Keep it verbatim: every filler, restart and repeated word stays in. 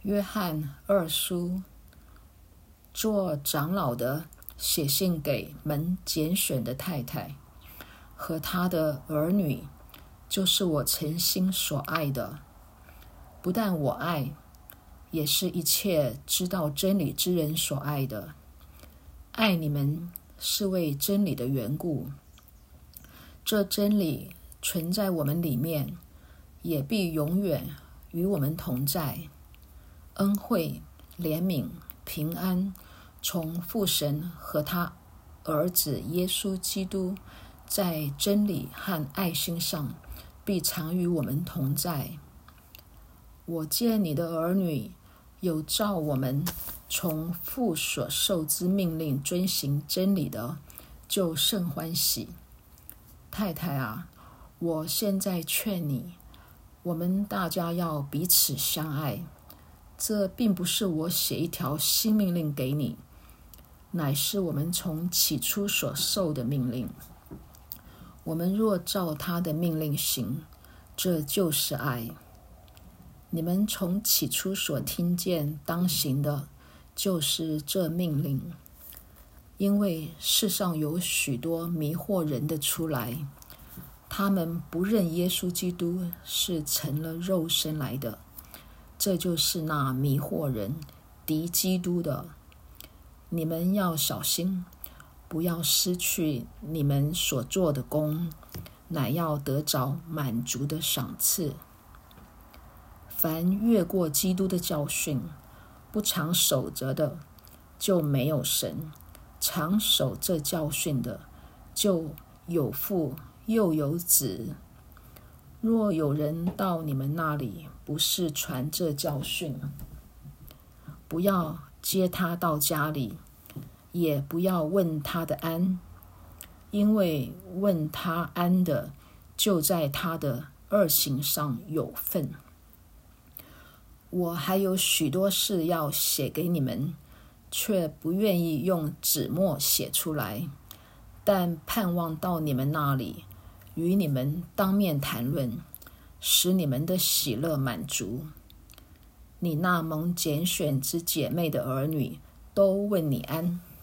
约翰二书，做长老的写信给门拣选的太太和他的儿女，就是我诚心所爱的。不但我爱，也是一切知道真理之人所爱的。爱你们是为真理的缘故，这真理存在我们里面，也必永远与我们同在。恩惠、怜悯、平安，从父神和他儿子耶稣基督在真理和爱心上必常与我们同在。我见你的儿女有照我们从父所受之命令遵行真理的，就甚欢喜。太太啊，我现在劝你，我们大家要彼此相爱。这并不是我写一条新命令给你，乃是我们从起初所受的命令。我们若照他的命令行，这就是爱。你们从起初所听见当行的，就是这命令。因为世上有许多迷惑人的出来，他们不认耶稣基督是成了肉身来的，这就是那迷惑人、敌基督的。你们要小心，不要失去你们所做的工，乃要得着满足的赏赐。凡越过基督的教训，不常守着的，就没有神；常守这教训的，就有父又有子。若有人到你们那里，不是传这教训，不要接他到家里，也不要问他的安，因为问他安的，就在他的恶行上有份。我还有许多事要写给你们，却不愿意用纸墨写出来，但盼望到你们那里，与你们当面谈论，使你们的喜乐满足。你那蒙拣选之姐妹的儿女，都问你安。